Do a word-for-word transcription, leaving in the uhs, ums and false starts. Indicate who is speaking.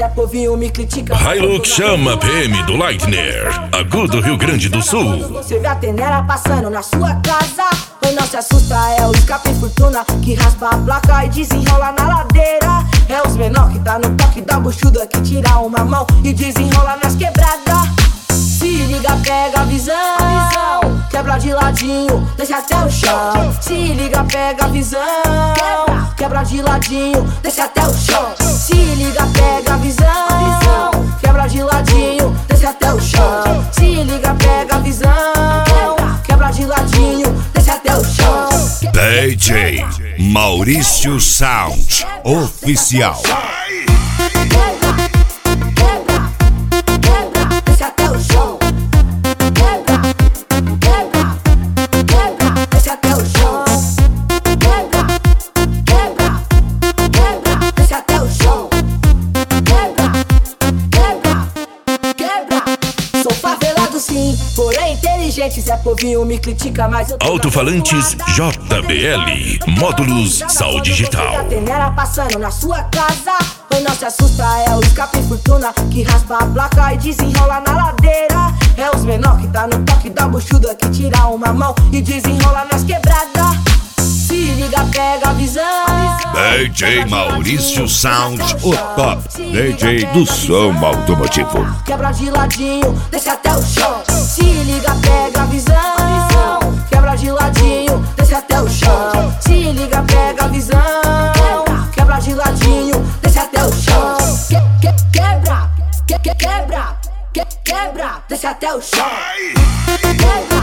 Speaker 1: Zé Povinho me critica.
Speaker 2: Hilux chama P M do Lightner, Agudo, Rio Grande do Sul.
Speaker 1: Você vê a tenera passando na sua casa, ou não se assusta, é o escape fortuna que raspa a placa e desenrola na ladeira. É os menor que tá no toque da buchuda que tira uma mão e desenrola nas quebradas. Se liga, pega a visão, quebra de ladinho, desce até o chão. Se liga, pega a visão, quebra de ladinho, desce até o chão. Se liga, pega a visão, quebra de ladinho, desce até o chão. Se liga, pega a visão, quebra de ladinho, desce até o chão.
Speaker 3: D J Maurício Sound Oficial.
Speaker 1: Porém inteligente, Zé Povinho me critica, mas eu tô
Speaker 2: Alto-falantes J B L, módulos Sal Digital.
Speaker 1: A tenera passando na sua casa, ou não se assusta, é o escape fortuna que raspa a placa e desenrola na ladeira. É os menor que tá no toque da buchuda que tira uma mão e desenrola nas quebradas. Se liga, pega a visão.
Speaker 3: D J Maurício Sound, o top D J do som automotivo.
Speaker 1: Quebra de ladinho, desce até o chão. Se liga, pega a visão. Quebra de ladinho, desce até o chão. Se liga, pega a visão. Quebra de ladinho, desce até o chão. Que, que, quebra, que, que, quebra, que, quebra, desce até o chão. Quebra.